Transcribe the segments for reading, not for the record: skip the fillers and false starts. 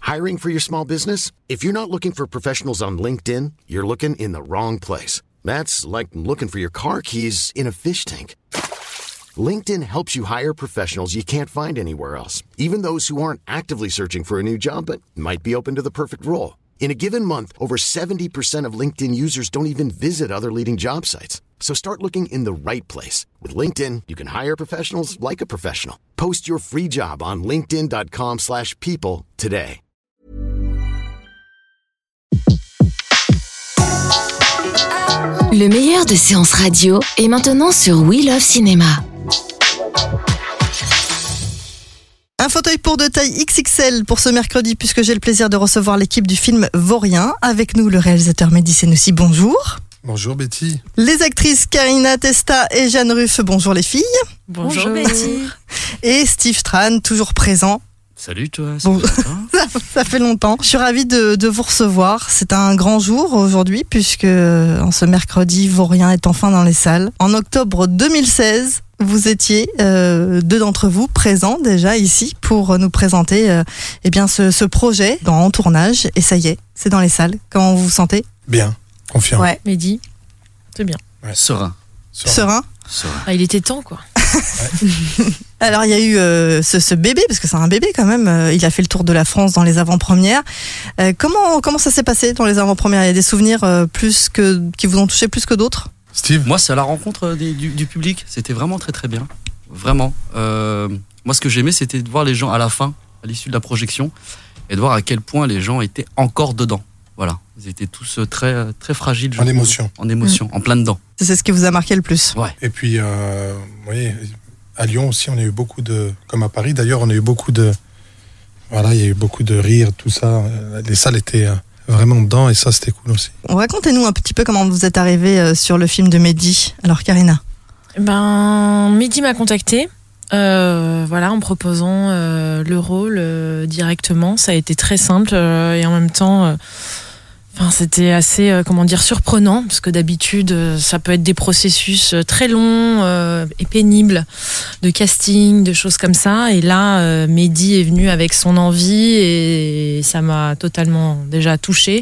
Hiring for your small business? If you're not looking for professionals on LinkedIn, you're looking in the wrong place. That's like looking for your car keys in a fish tank. LinkedIn helps you hire professionals you can't find anywhere else, even those who aren't actively searching for a new job but might be open to the perfect role. In a given month, over 70% of LinkedIn users don't even visit other leading job sites. So start looking in the right place. With LinkedIn, you can hire professionals like a professional. Post your free job on linkedin.com/people today. Le meilleur de séances radio est maintenant sur We Love Cinéma. Un fauteuil pour de taille XXL pour ce mercredi, puisque j'ai le plaisir de recevoir l'équipe du film Vaurien. Avec nous, le réalisateur Mehdi Senoussi, bonjour. Bonjour Betty. Les actrices Karina Testa et Jeanne Ruff, bonjour les filles. Bonjour Betty. Et Steve Tran, toujours présent. Salut toi, ça fait longtemps. Je suis ravie de vous recevoir. C'est un grand jour aujourd'hui, puisque en ce mercredi, Vaurien est enfin dans les salles. En octobre 2016, vous étiez, deux d'entre vous, présents déjà ici pour nous présenter ce projet en tournage. Et ça y est, c'est dans les salles. Comment vous vous sentez ? Bien, confiant. Ouais, Mehdi, c'est bien. Ouais. Serein. Ah, il était temps, quoi. Ouais. Alors il y a eu ce bébé, parce que c'est un bébé quand même, il a fait le tour de la France dans les avant-premières. Comment ça s'est passé dans les avant-premières ? Il y a des souvenirs qui vous ont touché plus que d'autres ? Steve ? Moi, c'est à la rencontre du public, c'était vraiment très très bien, vraiment. Moi, ce que j'aimais, c'était de voir les gens à la fin, à l'issue de la projection, et de voir à quel point les gens étaient encore dedans. Voilà, ils étaient tous très, très fragiles. En émotion. En plein dedans. C'est ce qui vous a marqué le plus ? Ouais. Et puis, vous voyez, à Lyon aussi, on a eu beaucoup comme à Paris d'ailleurs, on a eu beaucoup de... Voilà, il y a eu beaucoup de rires, tout ça. Les salles étaient vraiment dedans et ça, c'était cool aussi. Racontez-nous un petit peu comment vous êtes arrivée sur le film de Mehdi. Alors, Karina ? Mehdi m'a contactée. En me proposant le rôle directement. Ça a été très simple et en même temps... c'était assez, surprenant, parce que d'habitude, ça peut être des processus très longs et pénibles de casting, de choses comme ça. Et là, Mehdi est venu avec son envie et ça m'a totalement déjà touchée.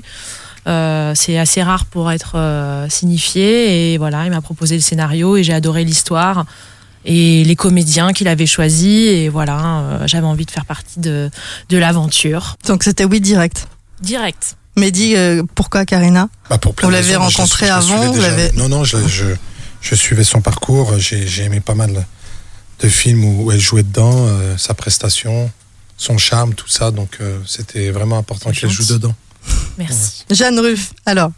C'est assez rare pour être signifié. Et voilà, il m'a proposé le scénario et j'ai adoré l'histoire et les comédiens qu'il avait choisis. Et voilà, j'avais envie de faire partie de l'aventure. Donc c'était oui direct. Direct. Mehdi, pourquoi Karina ? Pour plein vous de l'avez raisons. rencontré avant Non, je suivais son parcours. J'ai aimé pas mal de films où elle jouait dedans, sa prestation, son charme, tout ça. Donc c'était vraiment important qu'elle joue dedans. Merci. Jeanne Ruff, alors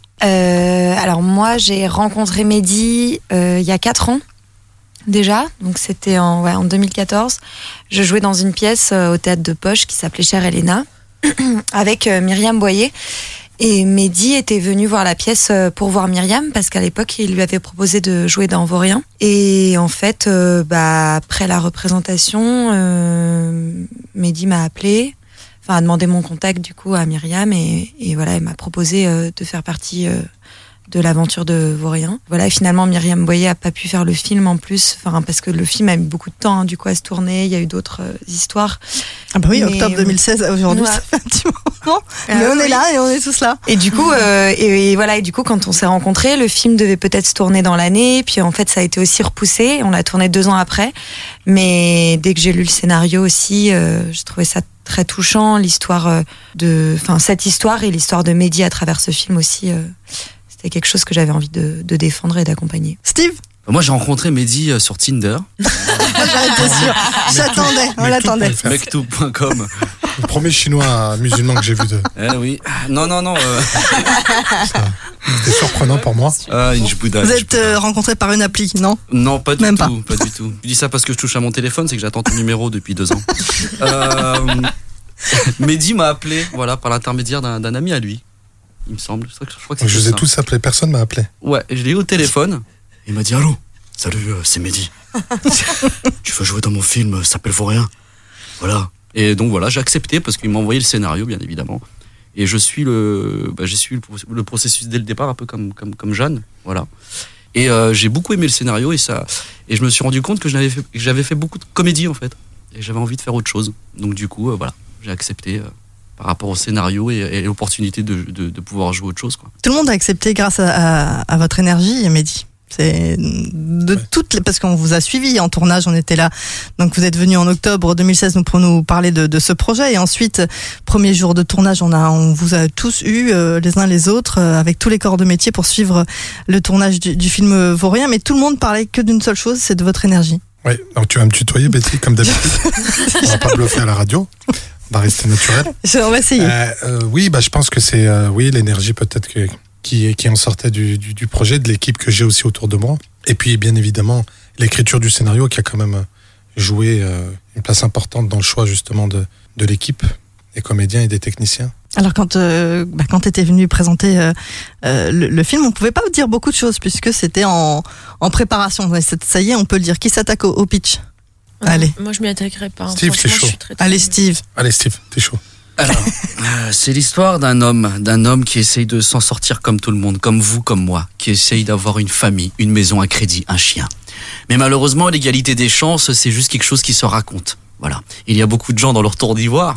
moi, j'ai rencontré Mehdi il y a 4 ans déjà. Donc c'était en 2014. Je jouais dans une pièce au théâtre de Poche qui s'appelait Chère Elena, avec Myriam Boyer. Et Mehdi était venu voir la pièce pour voir Myriam, parce qu'à l'époque, il lui avait proposé de jouer dans Vaurien. Et en fait, après la représentation, Mehdi m'a appelé, a demandé mon contact du coup à Myriam, et voilà, elle m'a proposé de faire partie de l'aventure de Vaurien. Voilà, et finalement Myriam Boyer a pas pu faire le film en plus, parce que le film a mis beaucoup de temps du coup à se tourner, il y a eu d'autres histoires. Ah bah oui, octobre 2016 aujourd'hui, ça fait un petit moment. Mais on est là et on est tous là. Et du coup, et du coup, quand on s'est rencontrés, le film devait peut-être se tourner dans l'année, puis en fait ça a été aussi repoussé, on l'a tourné 2 ans après. Mais dès que j'ai lu le scénario aussi, j'ai trouvé ça très touchant, l'histoire cette histoire et l'histoire de Mehdi à travers ce film aussi. C'était quelque chose que j'avais envie de défendre et d'accompagner. Steve ? Moi, j'ai rencontré Mehdi sur Tinder. J'étais sûre. J'attendais, on l'attendait. Mektoub.com. Le premier chinois musulman que j'ai vu de... oui. Non. C'était surprenant pour moi. Vous êtes rencontrés par une appli, non ? Non, pas du tout. Je dis ça parce que je touche à mon téléphone, c'est que j'attends ton numéro depuis 2 ans. Mehdi m'a appelé, par l'intermédiaire d'un ami à lui. Il me semble. Je crois que je vous ai tous appelés, personne m'a appelé. Ouais, je l'ai eu au téléphone. Il m'a dit allô, salut, c'est Mehdi. Tu veux jouer dans mon film, ça s'appelle Vaurien. Voilà. Et donc voilà, j'ai accepté parce qu'il m'a envoyé le scénario, bien évidemment. Et j'ai suivi le processus dès le départ, un peu comme Jeanne. Voilà. Et j'ai beaucoup aimé le scénario et je me suis rendu compte que j'avais fait beaucoup de comédie en fait. Et j'avais envie de faire autre chose. Donc du coup, j'ai accepté. par rapport au scénario et l'opportunité de pouvoir jouer autre chose, quoi. Tout le monde a accepté grâce à votre énergie, Mehdi. C'est parce qu'on vous a suivi en tournage, on était là. Donc vous êtes venu en octobre 2016 pour nous parler de ce projet, et ensuite premier jour de tournage, on vous a tous eu les uns les autres avec tous les corps de métier pour suivre le tournage du film Vaurien, mais tout le monde parlait que d'une seule chose, c'est de votre énergie. Oui, donc tu vas me tutoyer, Betty, comme d'habitude. On va pas bluffer à la radio. On va rester naturel. On va essayer. Oui, je pense que c'est l'énergie peut-être qui en sortait du projet, de l'équipe que j'ai aussi autour de moi. Et puis, bien évidemment, l'écriture du scénario qui a quand même joué une place importante dans le choix justement de l'équipe, des comédiens et des techniciens. Alors quand tu étais venu présenter le film, on pouvait pas vous dire beaucoup de choses puisque c'était en préparation. Ouais, ça y est, on peut le dire. Qui s'attaque au pitch ? Allez. Moi, je m'y attaquerai pas. Steve, t'es chaud. Allez, Steve. Allez, Steve, t'es chaud. Alors, c'est l'histoire d'un homme qui essaye de s'en sortir comme tout le monde, comme vous, comme moi, qui essaye d'avoir une famille, une maison, un crédit, un chien. Mais malheureusement, l'égalité des chances, c'est juste quelque chose qui se raconte. Voilà. Il y a beaucoup de gens dans leur tour d'ivoire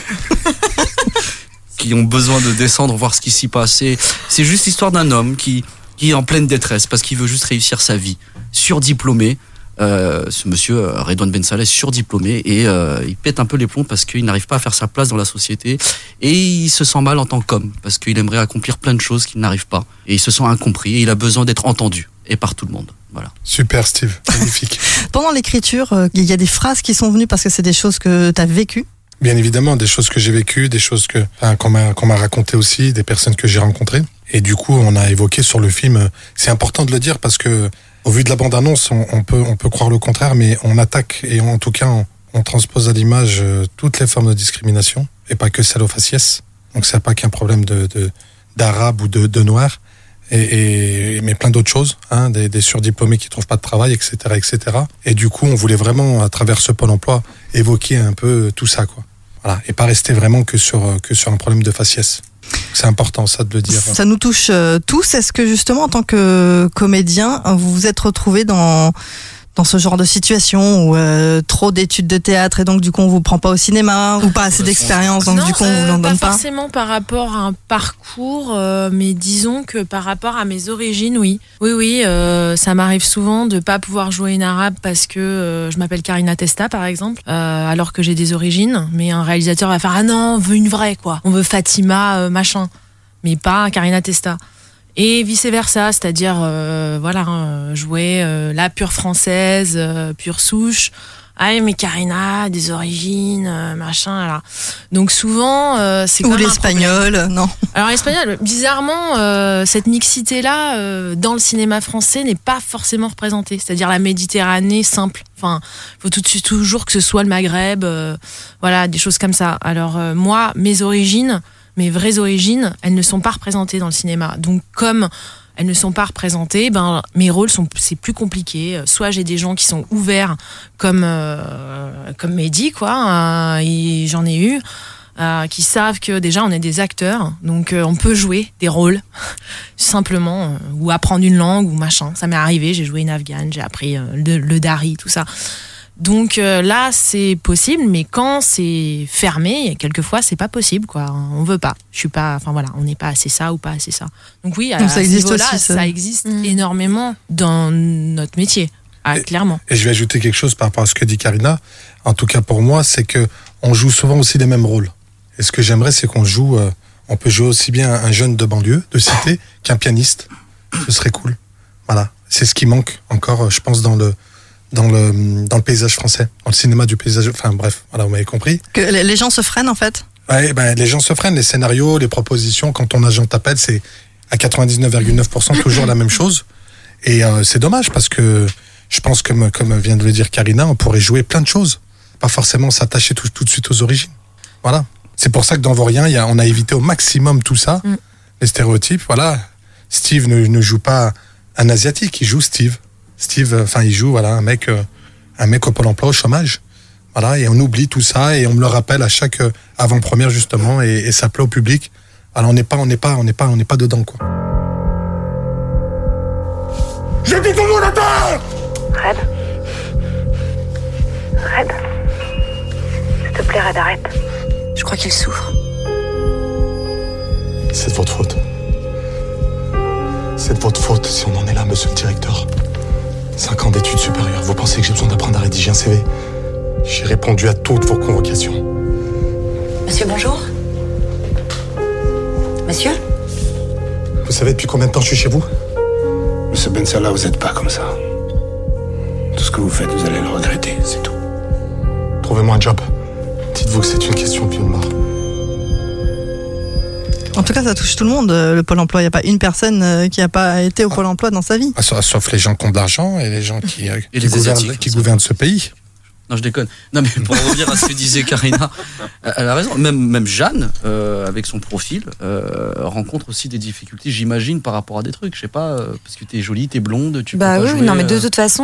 qui ont besoin de descendre, voir ce qui s'y passe. C'est juste l'histoire d'un homme qui est en pleine détresse parce qu'il veut juste réussir sa vie. Surdiplômé. Ce monsieur Redouane Ben Saleh, surdiplômé, et il pète un peu les plombs parce qu'il n'arrive pas à faire sa place dans la société, et il se sent mal en tant qu'homme parce qu'il aimerait accomplir plein de choses qu'il n'arrive pas, et il se sent incompris et il a besoin d'être entendu et par tout le monde. Voilà. Super, Steve, magnifique. Pendant l'écriture, il y a des phrases qui sont venues parce que c'est des choses que tu as vécues. Bien évidemment, des choses que j'ai vécues, des choses qu'on m'a racontées aussi, des personnes que j'ai rencontrées, et du coup on a évoqué sur le film. C'est important de le dire parce que au vu de la bande-annonce, on peut croire le contraire, mais on attaque et en tout cas, on transpose à l'image toutes les formes de discrimination et pas que celle aux faciès. Donc c'est pas qu'un problème d'arabe ou de noir, mais plein d'autres choses, hein, des surdiplômés qui trouvent pas de travail, etc., etc. Et du coup, on voulait vraiment, à travers ce Pôle emploi, évoquer un peu tout ça, quoi. Voilà, et pas rester vraiment que sur un problème de faciès. C'est important ça de le dire. Ça nous touche tous. Est-ce que justement en tant que comédien, vous vous êtes retrouvé dans ce genre de situation où trop d'études de théâtre et donc du coup on vous prend pas au cinéma, ou pas assez d'expérience donc du coup on vous en donne pas? Pas forcément par rapport à un parcours, mais disons que par rapport à mes origines, oui, ça m'arrive souvent de pas pouvoir jouer une arabe parce que je m'appelle Karina Testa par exemple, alors que j'ai des origines, mais un réalisateur va faire ah non, on veut une vraie quoi, on veut Fatima machin, mais pas Karina Testa. Et vice-versa, c'est-à-dire jouer la pure française, pure souche. Ah mais Karina, des origines, machin, alors. Donc souvent, c'est comme ou l'espagnol, non. Alors l'espagnol, bizarrement, cette mixité-là, dans le cinéma français, n'est pas forcément représentée. C'est-à-dire la Méditerranée simple. Enfin, faut toujours que ce soit le Maghreb, des choses comme ça. Alors moi, mes vraies origines, elles ne sont pas représentées dans le cinéma. Donc, comme elles ne sont pas représentées, mes rôles c'est plus compliqué. Soit j'ai des gens qui sont ouverts, comme Mehdi, quoi, et j'en ai eu, qui savent que déjà on est des acteurs, donc on peut jouer des rôles, simplement, ou apprendre une langue, ou machin. Ça m'est arrivé, j'ai joué une afghane, j'ai appris le dari, tout ça. Donc là, c'est possible, mais quand c'est fermé, quelquefois, c'est pas possible, quoi. On veut pas. On n'est pas assez ça ou pas assez ça. Donc oui, à ça existe ce niveau-là, aussi, ça existe énormément dans notre métier, clairement. Et je vais ajouter quelque chose par rapport à ce que dit Karina. En tout cas, pour moi, c'est que on joue souvent aussi les mêmes rôles. Et ce que j'aimerais, c'est qu'on peut jouer aussi bien un jeune de banlieue, de cité, qu'un pianiste. Ce serait cool. Voilà. C'est ce qui manque encore, je pense, dans le paysage français, dans le cinéma du paysage, enfin bref, voilà, vous m'avez compris. Que les gens se freinent en fait. Ouais, les gens se freinent, les scénarios, les propositions, quand ton agent t'appelle, c'est à 99,9% toujours la même chose. Et c'est dommage parce que je pense que, comme vient de le dire Karina, on pourrait jouer plein de choses, pas forcément s'attacher tout de suite aux origines. Voilà. C'est pour ça que dans Vaurien, on a évité au maximum tout ça, les stéréotypes. Voilà. Steve ne joue pas un asiatique, il joue Steve. Il joue un mec au Pôle emploi au chômage. Voilà, et on oublie tout ça et on me le rappelle à chaque avant-première justement et ça plaît au public. Alors on n'est pas dedans quoi. J'ai dit tout le monde à terre. Red. S'il te plaît, Red, arrête. Je crois qu'il souffre. c'est de votre faute. C'est de votre faute si on en est là, monsieur le directeur. 5 ans d'études supérieures, vous pensez que j'ai besoin d'apprendre à rédiger un CV? J'ai répondu à toutes vos convocations. Monsieur, bonjour. Monsieur? Vous savez depuis combien de temps je suis chez vous? Monsieur Ben Salah, vous n'êtes pas comme ça. Tout ce que vous faites, vous allez le regretter, c'est tout. Trouvez-moi un job. Dites-vous que c'est une question de vie ou de mort. En tout cas, ça touche tout le monde, le Pôle emploi. Il n'y a pas une personne qui n'a pas été au Pôle emploi dans sa vie. Sauf les gens qui ont de l'argent et les gens qui les gouvernent ce pays. Non, je déconne. Non, mais pour revenir à ce que disait Karina, elle a raison. Même Jeanne, avec son profil, rencontre aussi des difficultés, j'imagine, par rapport à des trucs. Je sais pas, parce que t'es jolie, t'es blonde, tu peux pas jouer. Non, mais de toute façon,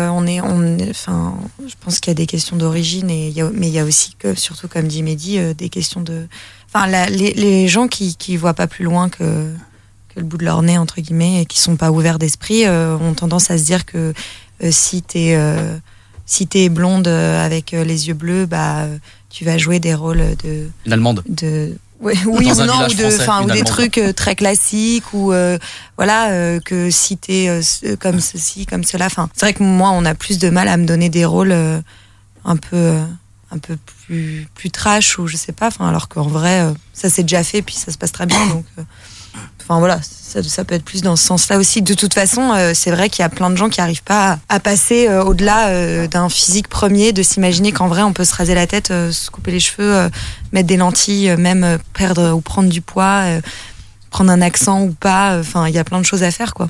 je pense qu'il y a des questions d'origine, mais il y a aussi, surtout comme dit Mehdi, des questions de. Enfin, les gens qui voient pas plus loin que le bout de leur nez, entre guillemets, et qui sont pas ouverts d'esprit, ont tendance à se dire que si t'es blonde avec les yeux bleus, tu vas jouer des rôles de. Une Allemande. Oui ou non, ou des trucs très classiques, ou que si t'es comme ceci, comme cela. Enfin, c'est vrai que moi, on a plus de mal à me donner des rôles un peu plus trash, ou je sais pas. Enfin, alors qu'en vrai, ça s'est déjà fait, puis ça se passe très bien. Donc, ça peut être plus dans ce sens-là aussi. De toute façon, c'est vrai qu'il y a plein de gens qui n'arrivent pas à passer au-delà d'un physique premier, de s'imaginer qu'en vrai, on peut se raser la tête, se couper les cheveux, mettre des lentilles, même perdre ou prendre du poids, prendre un accent ou pas. Enfin, il y a plein de choses à faire, quoi.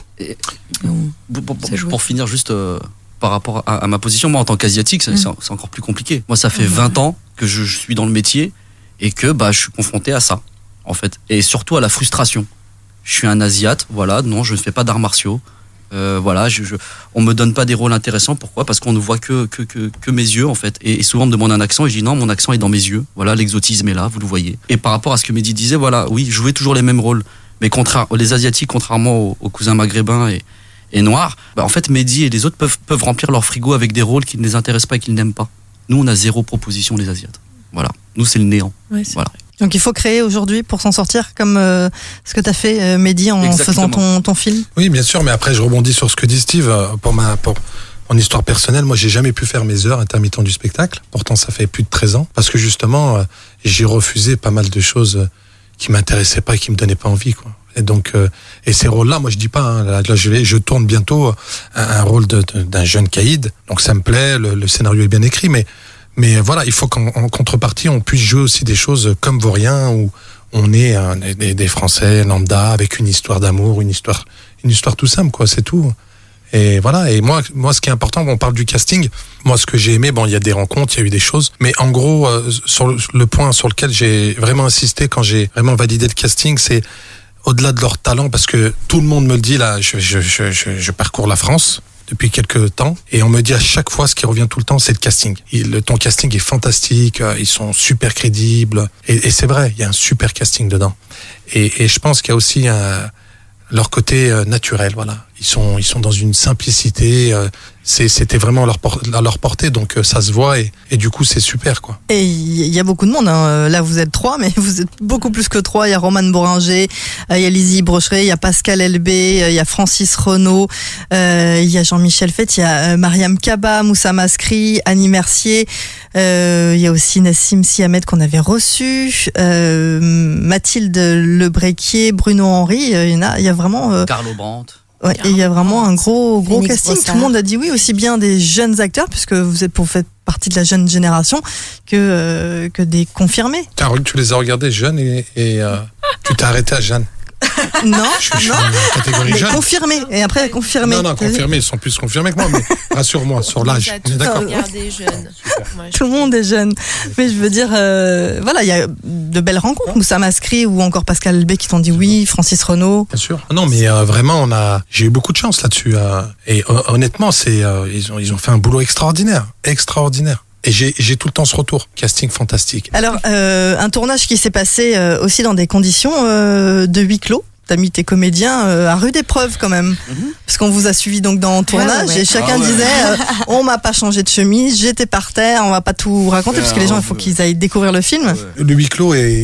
Pour finir, juste par rapport à ma position, moi, en tant qu'asiatique, c'est encore plus compliqué. Moi, ça fait 20 ans que je suis dans le métier et que je suis confronté à ça, en fait. Et surtout à la frustration. Je suis un Asiate, non, je ne fais pas d'arts martiaux. On me donne pas des rôles intéressants. Pourquoi? Parce qu'on ne voit que mes yeux, en fait. Et souvent, on me demande un accent et je dis non, mon accent est dans mes yeux. Voilà, l'exotisme est là, vous le voyez. Et par rapport à ce que Mehdi disait, oui, jouer toujours les mêmes rôles. Mais les Asiatiques, contrairement aux cousins maghrébins et noirs, en fait, Mehdi et les autres peuvent remplir leur frigo avec des rôles qui ne les intéressent pas et qu'ils n'aiment pas. Nous, on a 0 proposition, les Asiates. Voilà. Nous, c'est le néant. Ouais, c'est vrai. Donc il faut créer aujourd'hui pour s'en sortir, comme ce que tu as fait, Mehdi, en faisant ton film. Oui, bien sûr, mais après je rebondis sur ce que dit Steve. Pour mon histoire personnelle, moi j'ai jamais pu faire mes heures intermittent du spectacle. Pourtant ça fait plus de 13 ans. Parce que justement, j'ai refusé pas mal de choses qui m'intéressaient pas et qui me donnaient pas envie, quoi. Et donc, et ces rôles-là, moi je dis pas, là je tourne bientôt un rôle d'un jeune caïd. Donc ça me plaît, le scénario est bien écrit, mais voilà, il faut qu'en contrepartie, on puisse jouer aussi des choses comme Vaurien, où on est des Français lambda, avec une histoire d'amour, une histoire tout simple, quoi, c'est tout. Et voilà, et moi, ce qui est important, on parle du casting, moi, ce que j'ai aimé, il y a des rencontres, il y a eu des choses, mais en gros, sur le point sur lequel j'ai vraiment insisté quand j'ai vraiment validé le casting, c'est au-delà de leur talent, parce que tout le monde me le dit, là, je parcours la France depuis quelques temps, et on me dit à chaque fois, ce qui revient tout le temps, c'est le casting. Ton casting est fantastique, ils sont super crédibles, et c'est vrai, il y a un super casting dedans. Et je pense qu'il y a aussi leur côté naturel, voilà. Ils sont dans une simplicité, c'était vraiment à leur portée, donc ça se voit, et du coup c'est super, quoi. Et il y a beaucoup de monde, hein. Là vous êtes 3, mais vous êtes beaucoup plus que 3. Il y a Romane Boringer, il y a Lizzie Brocheret, il y a Pascal Elbé, il y a Francis Renaud, il y a Jean-Michel Fett, il y a Mariam Kaba, Moussa Maskri, Annie Mercier, il y a aussi Nassim Sihamed qu'on avait reçu, Mathilde Lebrequier, Bruno Henry, il y a vraiment Carlo Brandt. Ouais, et il y a vraiment un gros casting. Brossard. Tout le monde a dit oui, aussi bien des jeunes acteurs, puisque vous faites partie de la jeune génération, que des confirmés. Tu les as regardés jeunes et tu t'es arrêté à Jeanne. Non, je suis en catégorie jeune. Confirmés. Et après confirmés. Non, confirmés, ils sont plus confirmés que moi, mais rassure-moi, sur l'âge. On est d'accord. Tout le monde est jeune. Mais je veux dire, il y a de belles rencontres. Moussa Maskri ou encore Pascal Elbé qui t'ont dit oui, Francis Renaud. Bien sûr. Non, mais vraiment, j'ai eu beaucoup de chance là-dessus. Et honnêtement, ils ont fait un boulot extraordinaire. Et j'ai tout le temps ce retour. Casting fantastique. Alors, un tournage qui s'est passé aussi dans des conditions de huis clos. T'as mis tes comédiens à rude épreuve quand même. Parce qu'on vous a suivi donc dans le tournage et chacun disait on m'a pas changé de chemise, j'étais par terre, on va pas tout raconter parce que les gens il faut qu'ils aillent découvrir le film. Le huis clos est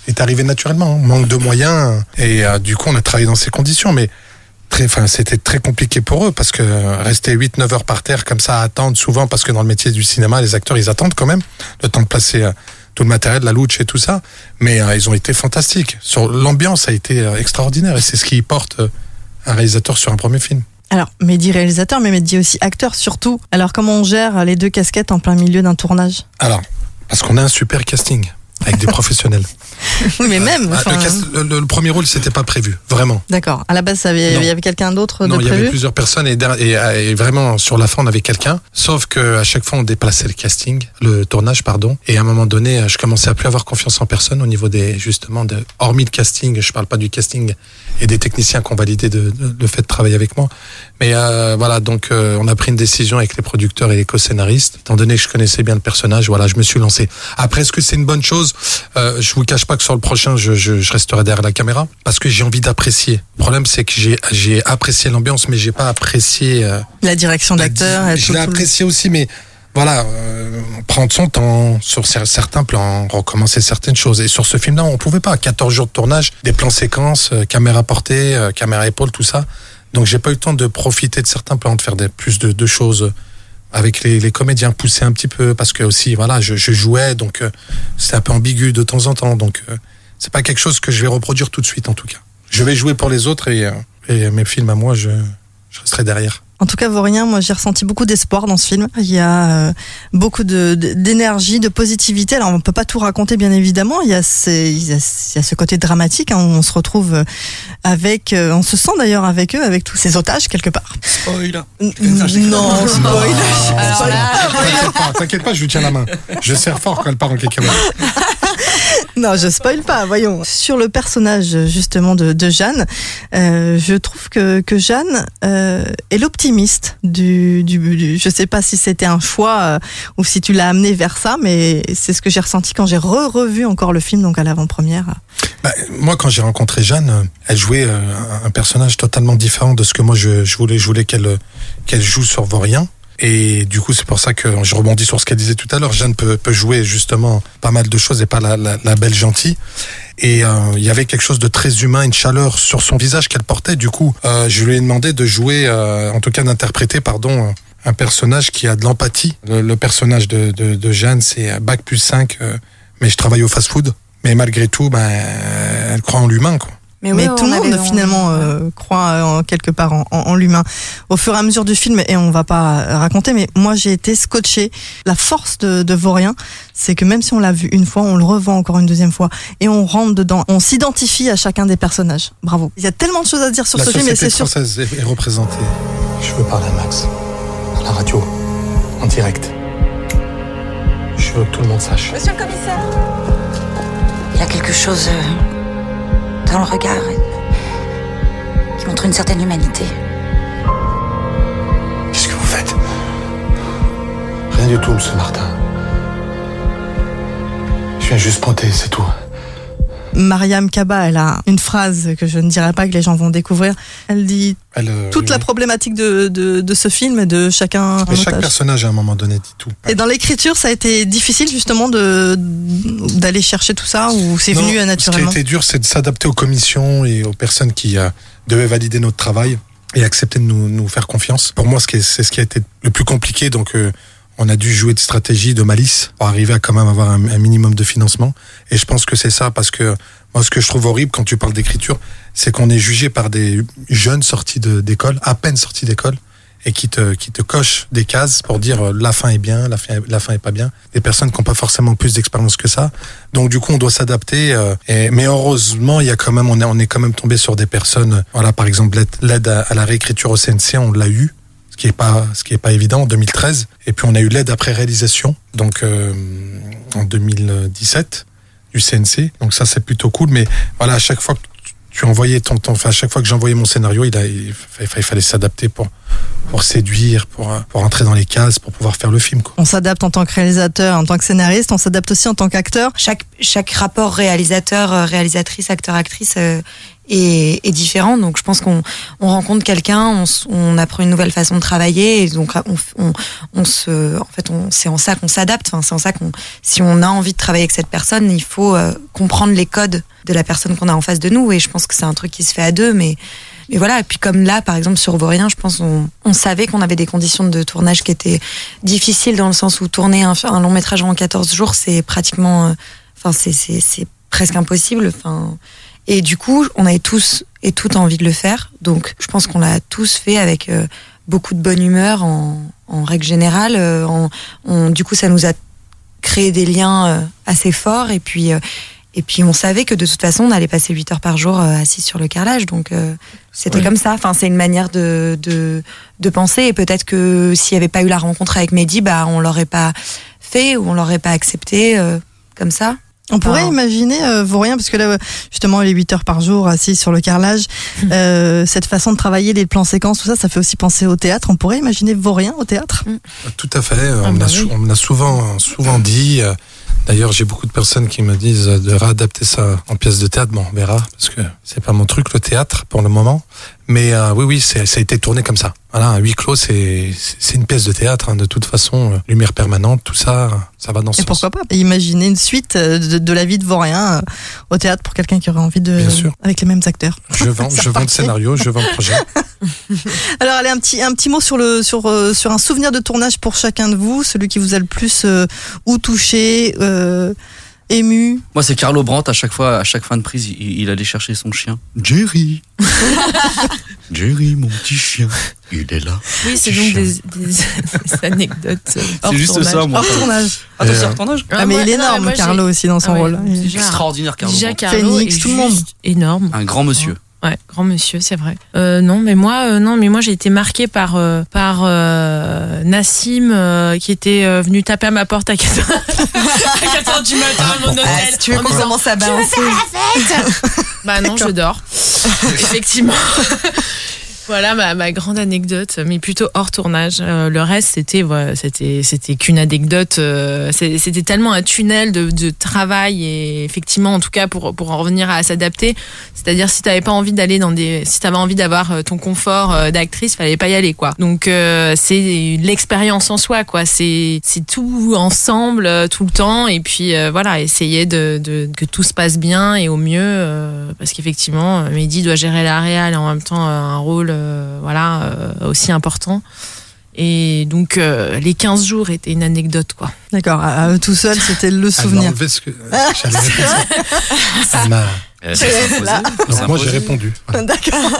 est arrivé naturellement. Manque de moyens. Et du coup, on a travaillé dans ces conditions. Mais c'était très compliqué pour eux parce que rester 8-9 heures par terre comme ça à attendre souvent, parce que dans le métier du cinéma, les acteurs, ils attendent quand même le temps de placer tout le matériel, la louche et tout ça. Mais ils ont été fantastiques. L'ambiance a été extraordinaire et c'est ce qui porte un réalisateur sur un premier film. Alors, Mehdi réalisateur, mais Mehdi aussi acteur surtout. Alors, comment on gère les deux casquettes en plein milieu d'un tournage ? Alors, parce qu'on a un super casting avec des professionnels. Oui, mais même. Le premier rôle, c'était pas prévu, vraiment. D'accord. À la base, il y avait quelqu'un d'autre de prévu ? Non, il y avait plusieurs personnes et vraiment sur la fin, on avait quelqu'un. Sauf que à chaque fois, on déplaçait le tournage, pardon. Et à un moment donné, je commençais à plus avoir confiance en personne au niveau hormis le casting. Je parle pas du casting et des techniciens qui ont validé le fait de travailler avec moi. Mais voilà, donc on a pris une décision avec les producteurs et les co-scénaristes. Étant donné que je connaissais bien le personnage, voilà, je me suis lancé. Après, est-ce que c'est une bonne chose ? Je vous cache pas que sur le prochain, je resterai derrière la caméra parce que j'ai envie d'apprécier. Le problème, c'est que j'ai apprécié l'ambiance, mais j'ai pas apprécié la direction d'acteur. Je l'ai apprécié aussi, mais voilà, prendre son temps sur certains plans, recommencer certaines choses. Et sur ce film-là, on pouvait pas. 14 jours de tournage, des plans séquences, caméra portée, caméra épaule, tout ça. Donc j'ai pas eu le temps de profiter de certains plans, de faire plus de choses avec les comédiens, pousser un petit peu, parce que aussi, voilà, je jouais, donc c'est un peu ambigu de temps en temps. Donc c'est pas quelque chose que je vais reproduire tout de suite, en tout cas. Je vais jouer pour les autres et mes films à moi, je resterai derrière. En tout cas, Vaurien, moi j'ai ressenti beaucoup d'espoir dans ce film. Il y a beaucoup d'énergie, de positivité. Alors on peut pas tout raconter, bien évidemment. Il y a ce côté dramatique, hein, où on se retrouve on se sent d'ailleurs avec eux, avec tous ces otages quelque part. Spoil. Non, spoil. T'inquiète pas, je lui tiens la main. Je serre fort quand elle part en cacahuète. Non, je spoil pas, voyons. Sur le personnage justement de Jeanne, je trouve que Jeanne est l'optimiste je sais pas si c'était un choix ou si tu l'as amené vers ça, mais c'est ce que j'ai ressenti quand j'ai revu encore le film, donc à l'avant-première. Moi, quand j'ai rencontré Jeanne, elle jouait un personnage totalement différent de ce que moi je voulais qu'elle joue sur Vaurien. Et du coup, c'est pour ça que je rebondis sur ce qu'elle disait tout à l'heure. Jeanne peut jouer justement pas mal de choses et pas la belle gentille. Et il y avait quelque chose de très humain, une chaleur sur son visage qu'elle portait. Du coup, je lui ai demandé de jouer, en tout cas d'interpréter, un personnage qui a de l'empathie. Le personnage de Jeanne, c'est Bac+5, mais je travaille au fast-food. Mais malgré tout, elle croit en l'humain, quoi. Mais tout le monde finalement croit quelque part en l'humain. Au fur et à mesure du film, et on va pas raconter, mais moi j'ai été scotchée. La force de Vaurien, c'est que même si on l'a vu une fois, on le revoit encore une deuxième fois et on rentre dedans. On s'identifie à chacun des personnages. Bravo. Il y a tellement de choses à dire sur ce film. La société française est représentée. Je veux parler à Max, à la radio, en direct. Je veux que tout le monde sache. Monsieur le commissaire, il y a quelque chose dans le regard qui montre une certaine humanité. Qu'est-ce que vous faites ? Rien du tout, monsieur Martin. Je viens juste pointer, c'est tout. Mariam Kaba, elle a une phrase que je ne dirai pas, que les gens vont découvrir. Elle dit toute la problématique de ce film et de chacun. Mais chaque personnage à un moment donné dit tout. Et dans l'écriture, ça a été difficile justement d'aller chercher tout ça, ou c'est venu naturellement? Ce qui a été dur, c'est de s'adapter aux commissions et aux personnes qui devaient valider notre travail et accepter de nous faire confiance. Pour moi, c'est ce qui a été le plus compliqué. Donc on a dû jouer de stratégie, de malice pour arriver à quand même avoir un minimum de financement. Et je pense que c'est ça, parce que moi, ce que je trouve horrible quand tu parles d'écriture, c'est qu'on est jugé par des jeunes sortis d'école, à peine sortis d'école, et qui te cochent des cases pour dire la fin est bien, la fin est pas bien. Des personnes qui n'ont pas forcément plus d'expérience que ça. Donc du coup, on doit s'adapter. Mais heureusement, il y a quand même, on est quand même tombé sur des personnes. Voilà, par exemple, l'aide à la réécriture au CNC, on l'a eu. Ce qui est pas évident en 2013. Et puis on a eu l'aide après réalisation, donc en 2017 du CNC. Donc ça, c'est plutôt cool. Mais voilà, à chaque fois que tu envoyais à chaque fois que j'envoyais mon scénario, il fallait s'adapter pour séduire, pour entrer dans les cases, pour pouvoir faire le film, quoi. On s'adapte en tant que réalisateur, en tant que scénariste, on s'adapte aussi en tant qu'acteur. Chaque rapport réalisateur, réalisatrice, acteur, actrice est différent. Donc je pense qu'on rencontre quelqu'un, on apprend une nouvelle façon de travailler, et donc c'est en ça qu'on s'adapte. Enfin, c'est en ça si on a envie de travailler avec cette personne, il faut comprendre les codes de la personne qu'on a en face de nous. Et je pense que c'est un truc qui se fait à deux, mais voilà. Et puis comme là, par exemple sur Vaurien, je pense on savait qu'on avait des conditions de tournage qui étaient difficiles, dans le sens où tourner un long métrage en 14 jours, c'est pratiquement, c'est presque impossible. Et du coup, on avait tous et toutes envie de le faire. Donc, je pense qu'on l'a tous fait avec beaucoup de bonne humeur en règle générale. Du coup, ça nous a créé des liens assez forts. Et puis, on savait que de toute façon, on allait passer 8 heures par jour assis sur le carrelage. Donc, c'était comme ça. Enfin, c'est une manière de penser. Et peut-être que s'il n'y avait pas eu la rencontre avec Mehdi, on l'aurait pas fait, ou on l'aurait pas accepté comme ça. On pourrait imaginer Vaurien, parce que là, justement, les 8 heures par jour assis sur le carrelage, cette façon de travailler, les plans séquences, tout ça, ça fait aussi penser au théâtre. On pourrait imaginer Vaurien au théâtre ? Tout à fait. On me l'a souvent dit. D'ailleurs, j'ai beaucoup de personnes qui me disent de réadapter ça en pièce de théâtre. Bon, on verra, parce que c'est pas mon truc, le théâtre, pour le moment. Mais oui, ça a été tourné comme ça. Voilà, un huis clos, c'est une pièce de théâtre, hein, de toute façon. Lumière permanente, tout ça, ça va dans ce sens. Et pourquoi pas imaginer une suite de la vie de Vaurien au théâtre pour quelqu'un qui aurait envie de... Bien sûr. Avec les mêmes acteurs. Je vends le scénario, je vends le projet. Alors, allez, un petit mot sur un souvenir de tournage pour chacun de vous, celui qui vous a le plus ou touché, ému. Moi, c'est Carlo Brandt. À chaque fin de prise, il allait chercher son chien. Jerry. Jerry, mon petit chien, il est là. Oui, c'est donc des anecdotes. C'est juste tournage. ça, moi. Hors tournage. Attends, c'est hors tournage. Mais il est énorme, Carlo, aussi, dans son rôle. Extraordinaire, Carlo. Déjà, Brandt. Carlo Phoenix, est tout le monde. énorme. Un grand monsieur. Ouais, grand monsieur, c'est vrai. Non, mais moi, j'ai été marquée par Nassim qui était venu taper à ma porte à 4 heures du matin à mon hôtel. Si tu veux qu'on commence à balancer. Bah non, je dors. Effectivement. Voilà ma grande anecdote, mais plutôt hors tournage. Le reste, c'était qu'une anecdote. C'était tellement un tunnel de travail, et effectivement, en tout cas, pour en revenir à s'adapter. C'est-à-dire, si t'avais pas envie si t'avais envie d'avoir ton confort d'actrice, fallait pas y aller, quoi. Donc, c'est l'expérience en soi, quoi. C'est tout ensemble, tout le temps, et puis voilà, essayer que tout se passe bien et au mieux, parce qu'effectivement, Mehdi doit gérer la réal et en même temps un rôle aussi important. Et donc les 15 jours étaient une anecdote, quoi. D'accord, tout seul, c'était le souvenir. Elle m'a enlevé ce que j'allais répondre. Donc moi, j'ai répondu. D'accord.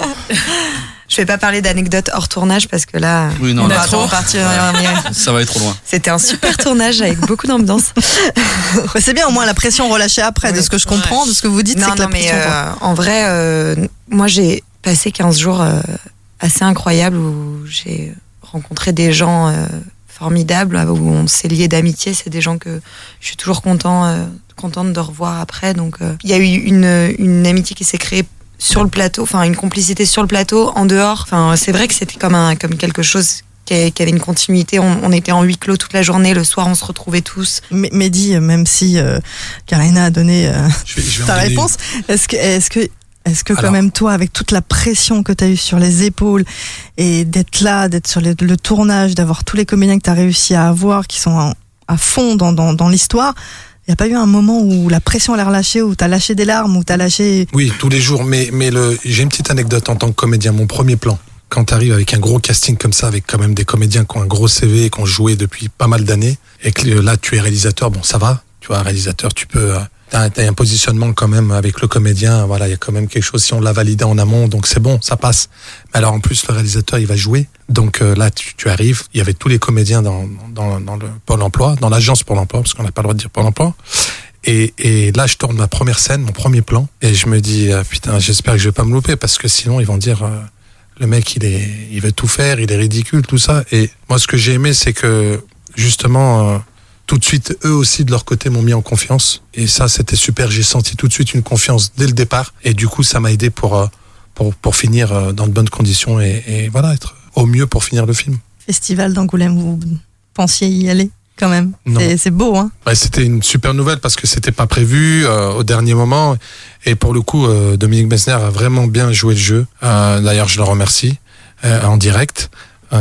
Je vais pas parler d'anecdotes hors tournage, parce que là, Oui, non, on là, va trop partir. ça va aller trop loin. C'était un super tournage avec beaucoup d'ambiance. Ouais, c'est bien, au moins la pression relâchée après, de ce que je comprends, de ce que vous dites, c'est que la pression... en vrai, moi j'ai passé 15 jours assez incroyables où j'ai rencontré des gens formidables, où on s'est liés d'amitié. C'est des gens que je suis toujours contente de revoir après. Donc il y a eu une amitié qui s'est créée sur le plateau, enfin une complicité sur le plateau, en dehors. Enfin, c'est vrai que c'était comme quelque chose qui avait une continuité. On était en huis clos toute la journée, le soir on se retrouvait tous. Mehdi, même si Karina a donné ta réponse, est-ce que quand même toi, avec toute la pression que tu as eue sur les épaules, et d'être là, d'être sur le tournage, d'avoir tous les comédiens que tu as réussi à avoir, qui sont à fond dans l'histoire, il n'y a pas eu un moment où la pression elle a relâché, où tu as lâché des larmes, où tu as lâché... Oui, tous les jours, mais j'ai une petite anecdote en tant que comédien. Mon premier plan, quand tu arrives avec un gros casting comme ça, avec quand même des comédiens qui ont un gros CV, qui ont joué depuis pas mal d'années, et que là tu es réalisateur, bon ça va, tu vois, réalisateur, tu peux... T'as un positionnement quand même avec le comédien, voilà, il y a quand même quelque chose, si on l'a validé en amont, donc c'est bon, ça passe. Mais alors en plus, le réalisateur, il va jouer, donc là, tu arrives, il y avait tous les comédiens dans le Pôle emploi, dans l'agence Pôle emploi, parce qu'on n'a pas le droit de dire Pôle emploi. Et là, je tourne ma première scène, mon premier plan, et je me dis, putain, j'espère que je vais pas me louper, parce que sinon, ils vont dire, le mec, il veut tout faire, il est ridicule, tout ça. Et moi, ce que j'ai aimé, c'est que, justement... tout de suite, eux aussi, de leur côté, m'ont mis en confiance. Et ça, c'était super. J'ai senti tout de suite une confiance dès le départ. Et du coup, ça m'a aidé pour finir dans de bonnes conditions et voilà, être au mieux pour finir le film. Festival d'Angoulême, vous pensiez y aller ? quand même. C'est beau, hein. Ouais, c'était une super nouvelle parce que c'était pas prévu au dernier moment. Et pour le coup, Dominique Besnéard a vraiment bien joué le jeu. D'ailleurs, je le remercie en direct.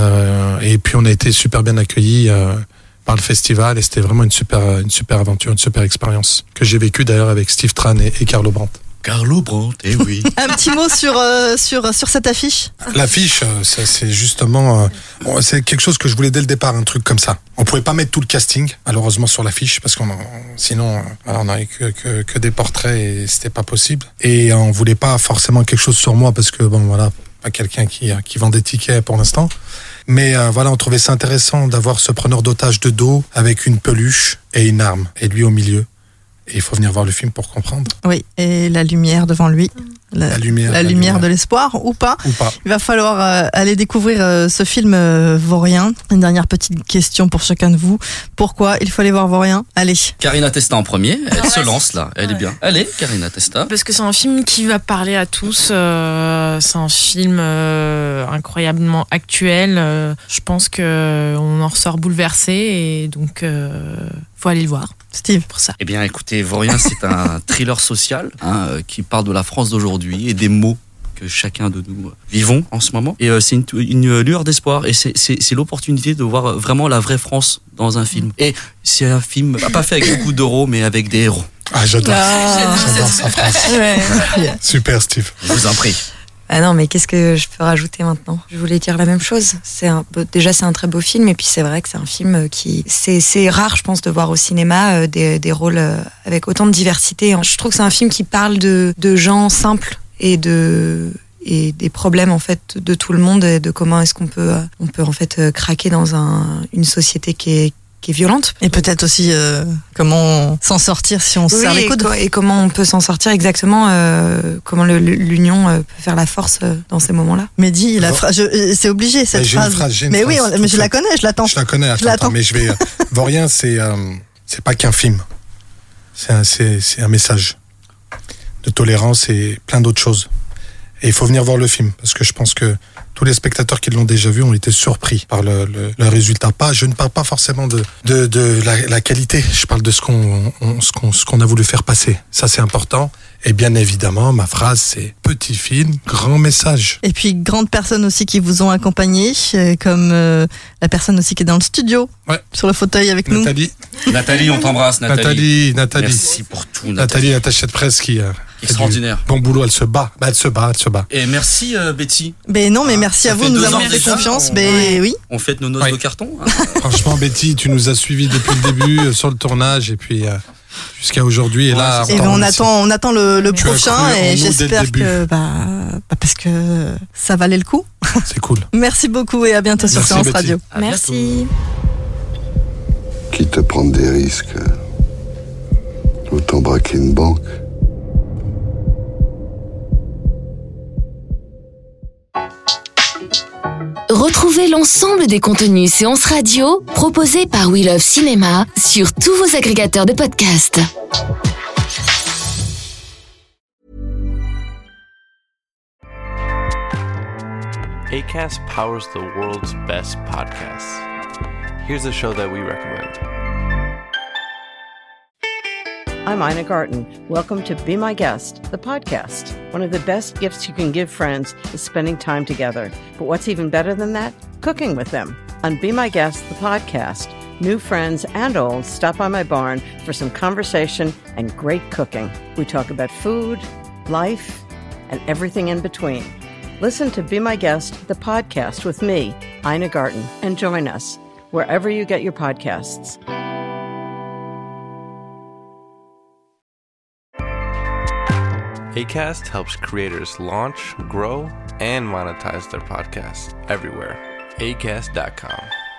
Et puis, on a été super bien accueillis par le festival et c'était vraiment une super aventure, une super expérience que j'ai vécue d'ailleurs avec Steve Tran et Carlo Brandt. Carlo Brandt, eh oui. Un petit mot sur cette affiche. L'affiche, ça, c'est justement, c'est quelque chose que je voulais dès le départ, un truc comme ça. On pouvait pas mettre tout le casting, malheureusement, sur l'affiche parce sinon, on n'avait que des portraits et c'était pas possible. Et on voulait pas forcément quelque chose sur moi parce que pas quelqu'un qui vend des tickets pour l'instant. Mais on trouvait ça intéressant d'avoir ce preneur d'otage de dos avec une peluche et une arme et lui au milieu. Et il faut venir voir le film pour comprendre. Oui, et la lumière devant lui. La lumière de l'espoir ou pas. Il va falloir aller découvrir ce film Vaurien. Une dernière petite question pour chacun de vous. Pourquoi il faut aller voir Vaurien? Allez. Carina Testa en premier. Elle se lance là. Elle est bien. Allez, Carina Testa. Parce que c'est un film qui va parler à tous. C'est un film incroyablement actuel. Je pense qu'on en ressort bouleversé et donc faut aller le voir. Steve, pour ça. Eh bien, écoutez, Vaurien, c'est un thriller social qui parle de la France d'aujourd'hui et des mots que chacun de nous vivons en ce moment. Et c'est une lueur d'espoir et c'est l'opportunité de voir vraiment la vraie France dans un film. Et c'est un film pas fait avec beaucoup d'euros, mais avec des héros. Ah, j'adore sa phrase. Ouais. Super, Steve. Je vous en prie. Ah non, mais qu'est-ce que je peux rajouter maintenant? Je voulais dire la même chose. Déjà, c'est un très beau film, et puis c'est vrai que c'est un film qui... C'est rare, je pense, de voir au cinéma des rôles avec autant de diversité. Je trouve que c'est un film qui parle de gens simples et des problèmes, en fait, de tout le monde, et de comment est-ce qu'on peut en fait, craquer dans une société qui est violente. Et peut-être aussi comment s'en sortir si on se serre les coudes. Et comment on peut s'en sortir exactement, comment l'union peut faire la force dans ces moments-là. Mehdi, c'est obligé cette phrase. Mais oui, mais je la connais, je l'attends. Je la connais, attends, mais je vais... Vaurien, c'est pas qu'un film. C'est un message de tolérance et plein d'autres choses. Et il faut venir voir le film, parce que je pense que tous les spectateurs qui l'ont déjà vu ont été surpris par le résultat. Je ne parle pas forcément de la qualité, je parle de ce qu'on a voulu faire passer. Ça, c'est important. Et bien évidemment, ma phrase, c'est petit film, grand message. Et puis, grandes personnes aussi qui vous ont accompagné, comme la personne aussi qui est dans le studio, sur le fauteuil avec nous. Nathalie, on t'embrasse, Nathalie. Nathalie. Merci pour tout, Nathalie, attachée de presse qui... extraordinaire. Bon boulot, elle se bat. Elle se bat. Et merci Betty. Mais non, mais merci à vous de nous avoir fait confiance. Oui. On fête nos noces de carton. Franchement, Betty, tu nous as suivis depuis le début sur le tournage et puis jusqu'à aujourd'hui. Et là, on attend le prochain et j'espère que parce que ça valait le coup. C'est cool. Merci beaucoup et à bientôt sur Séance Radio. Merci. Quitte à prendre des risques, autant braquer une banque. Retrouvez l'ensemble des contenus Séance Radio proposés par We Love Cinéma sur tous vos agrégateurs de podcasts. Acast powers the world's best podcasts. Here's a show that we recommend. I'm Ina Garten. Welcome to Be My Guest, the podcast. One of the best gifts you can give friends is spending time together. But what's even better than that? Cooking with them. On Be My Guest, the podcast, new friends and old stop by my barn for some conversation and great cooking. We talk about food, life, and everything in between. Listen to Be My Guest, the podcast with me, Ina Garten, and join us wherever you get your podcasts. Acast helps creators launch, grow, and monetize their podcasts everywhere. Acast.com.